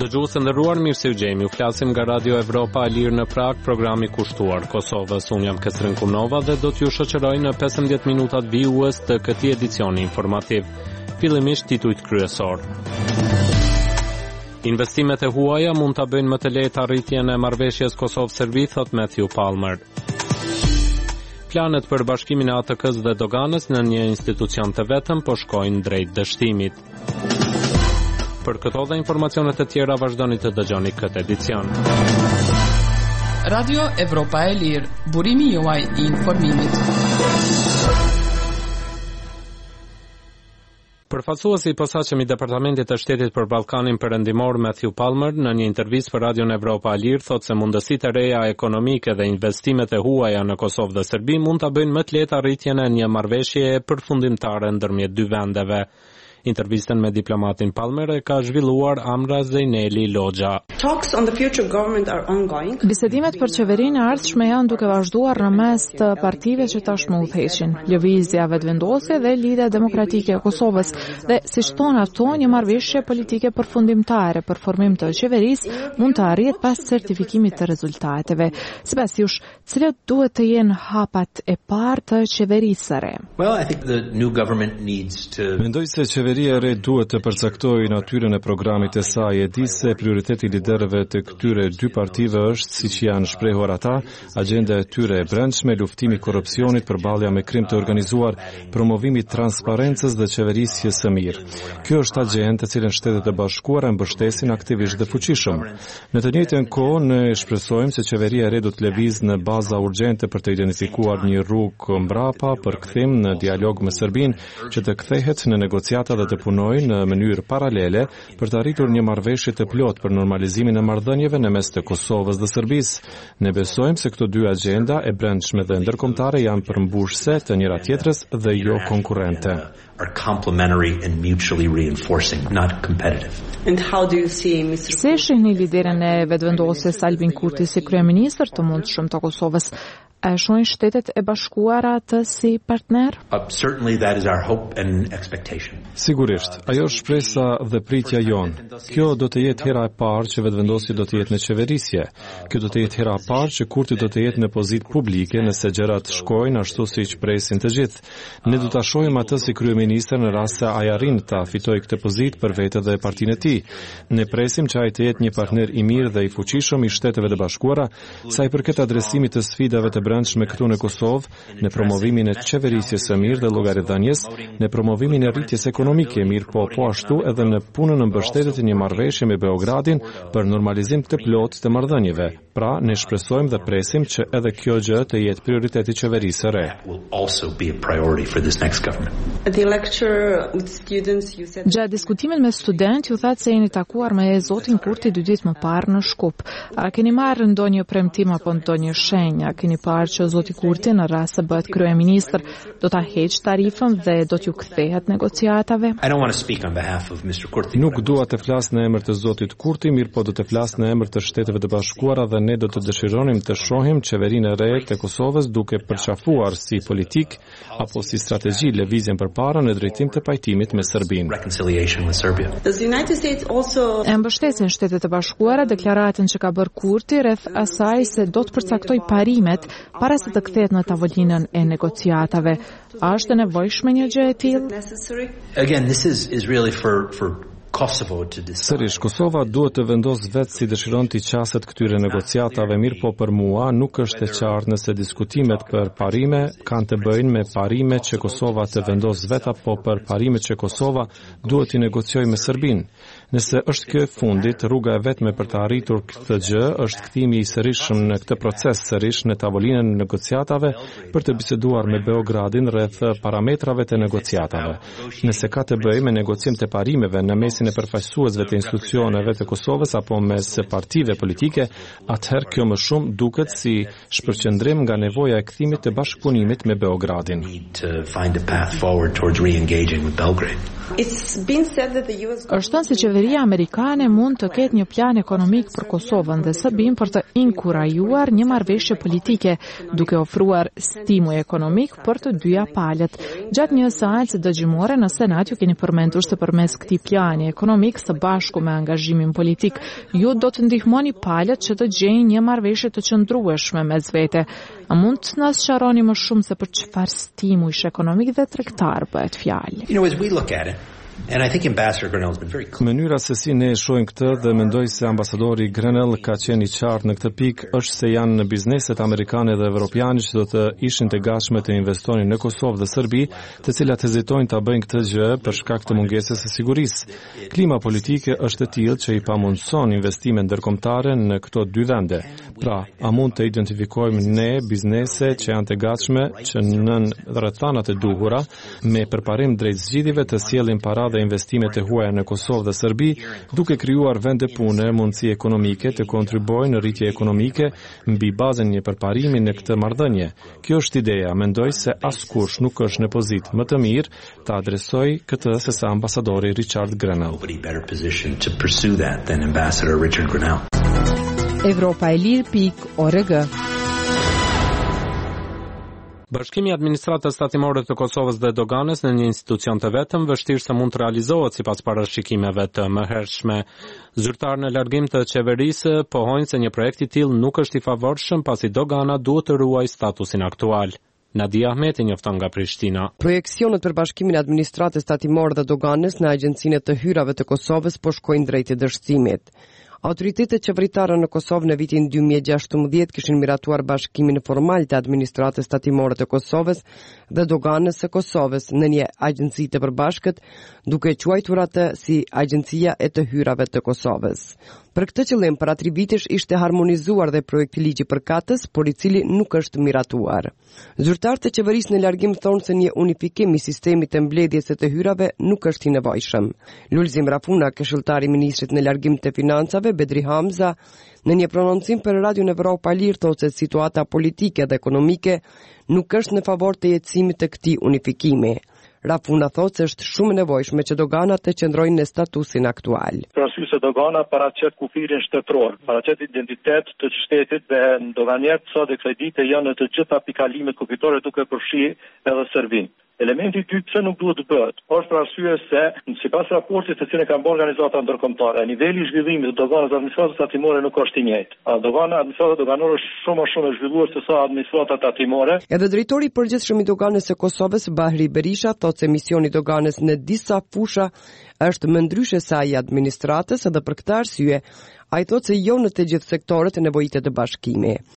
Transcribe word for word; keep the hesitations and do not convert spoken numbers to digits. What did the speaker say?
Dëgjues të nderuar, mirë se u gjejmë. Ju flasim nga Radio Evropa e Lirë në Prag, programi kushtuar Kosovës. Unë jam Ketrin Kumnova dhe do t'ju shoqëroj në pesëmbëdhjetë minutat vijues të këtij edicioni informativ. Fillimisht titujt kryesor. Investimet e huaja mund ta bëjnë më të lehtë arritjen e marrëveshjes Kosovë-Serbi, thot Matthew Palmer. Planet për bashkimin e A T K-s dhe Doganës në një institucion të vetëm po shkojnë drejt dështimit. Për këto dhe informacionet e tjera vazhdoni të dëgjoni këtë edicion. Radio Evropa e Lirë, burimi juaj i informimit. Përfaqësuesi i posaçëm i Departamentit të Shtetit për Ballkanin Perëndimor Matthew Palmer në një intervistë për Radion Evropa e Lirë thotë se mundësitë e reja ekonomike dhe investimet e huaja në Kosovë dhe Serbi mund ta bëjnë më të lehtë arritjen e një marrëveshjeje përfundimtare ndërmjet dy vendeve. Intervistën me diplomatin Palmer e ka zhvilluar Amra Zejneli Loxha. Talks on the future government are ongoing. Bisedimet për qeverinë e ardhshme janë duke vazhduar në mes të partive që tashmë udhëheqin. Lëvizja vetëvendosje dhe Lidhja Demokratike e Kosovës dhe siç thonë ato, një marrëveshje politike përfundimtare për formim të qeverisë mund të arrihet pas certifikimit të rezultateve. Sipas jush, cilat duhet të jenë hapat e parë të qeverisë së re? Well, I think the new government needs to Mendoj se Qeveria e re duhet të përcaktojë natyrën e programit të saj. E di se prioriteti i liderëve të këtyre dy partive është, siç janë shprehur ata, agjenda e tyre e brendshme, luftimi i korrupsionit, përballja me krim të organizuar, promovimi i transparencës dhe qeverisjes së mirë. Kjo është agjendë të cilën Shtetet e Bashkuara mbështesin aktivisht dhe fuqishëm. Në të njëjtën kohë ne shpresojmë se qeveria e re do të lëvizë në baza urgjente për të identifikuar një rrugë mbrapa për kthim në dialog me Serbinë që të kthehet në negociata dhe të punojë në mënyrë paralele për të arritur një marrëveshje të plotë për normalizimin e marrëdhënieve në mes të Kosovës dhe Serbisë. Ne besojmë se këto dy agjenda, e brendshme dhe ndërkombëtare, janë përmbushse të njëra tjetrës dhe jo konkurrente. are complementary and mutually reinforcing, not competitive. And how do you see Mister Se shihni liderin e vetëvendosjes Albin Kurti si kryeministër të mundshëm të Kosovës? A shohin Shtetet e Bashkuara atë si partner? Uh, certainly that is our hope and expectation. Sigurisht, ajo është shpresa dhe pritja jonë. Kjo do të jetë hera e parë që vetëvendosja do të jetë në qeverisje. Kjo do të jetë hera e parë që Kurti do të jetë në pozitë publike nëse gjërat shkojnë ashtu siç presin të gjithë. Ne do ta shohim atë si kryeministër në rast se ai arrin ta fitojë këtë pozitë për vete dhe partinë e tij. Ne presim që ai të jetë një partner i mirë dhe i fuqishëm i Shteteve të Bashkuara sa i përket adresimit të sfidave të brendshme këtu në Kosovë, në promovimin e qeverisjes së mirë dhe llogaridhënies, në promovimin e rritjes ekonomike, mirë po po ashtu edhe në punën në mbështetje të një marrëveshje me Beogradin për normalizim të plotë të marrëdhënieve. Pra, ne shpresojmë dhe presim që edhe kjo gjë të jetë prioriteti i qeverisë së re. The lecture with students you said Gjatë diskutimit me student, ju thatë se jeni takuar me zotin Kurti dy ditë më parë në Shkup. A keni marrë ndonjë premtim apo ndonjë shenjë? A keni parë që zoti Kurti në rast se bëhet kryeministër do ta heqë tarifën dhe do t'ju kthehet negociatave? I don't want to speak on behalf of Mister Kurti. Nuk dua të flas në emër të zotit Kurti, mirë po do të flas në emër të Shteteve të Bashkuara dhe ne do të dëshironim të shohim qeverinë e re të Kosovës duke përqafuar si politik apo si strategji lëvizjen përpara në drejtim të pajtimit me Serbinë. Reconciliation with Serbia. Does the United States also E mbështesin Shtetet e Bashkuara deklaratën që ka bërë Kurti rreth asaj se do të përcaktoj parimet para se të kthehet në tavolinën e negociatave. A është e nevojshme një gjë e tillë? necessary? Again, this is is really for for Kosovo to decide. Sërish, Kosova duhet të vendosë vetë si dëshiron t'i qaset këtyre negociatave, mirë po për mua nuk është e qartë nëse diskutimet për parime kanë të bëjnë me parime që Kosova të vendosë vetë apo për parime që Kosova duhet t'i negociojë me Serbinë. Nëse është kjo e fundit, rruga e vetme për të arritur këtë gjë është kthimi i sërish në këtë proces sërish në tavolinën e negociatave për të biseduar me Beogradin rreth parametrave të negociatave. Nëse ka të bëjë me negocim të parimeve në mesin e përfaqësuesve të institucioneve të Kosovës apo mes partive politike, atëherë kjo më shumë duket si shpërqendrim nga nevoja e kthimit të bashkëpunimit me Beogradin. It's been said that the U S Është thënë se qeveria qeveria amerikane mund të ketë një plan ekonomik për Kosovën dhe Serbinë për të inkurajuar një marrëveshje politike, duke ofruar stimuj ekonomik për të dyja palët. Gjatë një seance dëgjimore në Senat ju keni përmendur se përmes këtij plani ekonomik së bashku me angazhimin politik, ju do të ndihmoni palët që të gjejnë një marrëveshje të qëndrueshme mes vete. A mund të na sqaroni më shumë se për çfarë stimujsh ekonomik dhe tregtar bëhet fjalë? You know, as we look at it, and I think Ambassador Grenell has been very clear. Mënyra se si ne e shohim këtë dhe mendoj se ambasadori Grenell ka qenë i qartë në këtë pikë është se janë bizneset amerikane dhe evropiane që do të ishin të gatshme të investonin në Kosovë dhe Serbi, të cilat hezitojnë ta bëjnë këtë gjë për shkak të mungesës së sigurisë. Klima politike është e tillë që i pamundson investime ndërkombëtare në këto dy vende. Pra, a mund të identifikojmë ne biznese që janë të gatshme që nën rrethanat e duhura me përparim drejt zgjidhjeve të sjellin para dhe investimet e huaja në Kosovë dhe Serbi, duke krijuar vende pune, mundësi ekonomike të kontribuojnë në rritje ekonomike mbi bazën një përparimi në këtë marrëdhënie. Kjo është ideja, mendoj se askush nuk është në pozitë më të mirë të adresoj këtë sesa ambasadori Richard Grenell. Nobody better positioned to pursue that than Ambassador Richard Grenell. Evropa e Lirë pikë org. Bashkimi i Administratës Tatimore të Kosovës dhe Doganës në një institucion të vetëm vështirë se mund të realizohet sipas parashikimeve të mëhershme. Zyrtarë në largim të qeverisë pohojnë se një projekt i tillë nuk është i favorshëm pasi Dogana duhet të ruajë statusin aktual. Nadia Ahmeti njofton nga Prishtina. Projekcionet për bashkimin e Administratës Tatimore dhe Doganës në Agjencinë të Hyrave të Kosovës po shkojnë drejt dështimit. Autoritetet qeveritare në Kosovë në vitin dy mijë e gjashtëmbëdhjetë kishin miratuar bashkimin formal të Administratës Tatimore të Kosovës dhe Doganës së Kosovës në një agjenci të përbashkët, duke quajtur atë si Agjencia e të Hyrave të Kosovës. Për këtë qëllim, para tri vitesh ishte harmonizuar dhe projekti ligji përkatës, por i cili nuk është miratuar. Zyrtarët e qeverisë në largim thonë se një unifikim i sistemit të mbledhjes së të hyrave nuk është i nevojshëm. Lulzim Rafuna, këshilltari i ministrit në largim të financave, Bedri Hamza, në një prononcim për Radion Evropa Lirë thotë se situata politike dhe ekonomike nuk është në favor të jetësimit të këtij unifikimi. Rafuna thotë se është shumë nevojshme që doganat të qëndrojnë në statusin aktual. Për arsye se dogana paraqet kufirin shtetëror, paraqet identitet të shtetit dhe doganierët sot e kësaj dite janë në të gjitha pikalimet kufitore duke përfshirë edhe Serbinë. Elementi i dytë pse nuk duhet të bëhet, është për arsye se sipas raportit të cilin e kanë bërë organizata ndërkombëtare, niveli i zhvillimit të doganës administratës tatimore nuk është i njëjtë. Dogana administrata doganore është shumë më shumë e zhvilluar se sa administrata tatimore. Edhe drejtori i përgjithshëm i doganës së Kosovës, Bahri Berisha, thotë se misioni i doganës në disa fusha është më ndryshe se ai i administratës, edhe për këtë arsye ai thotë se jo në të gjithë sektorët nevojitet të bashkimi.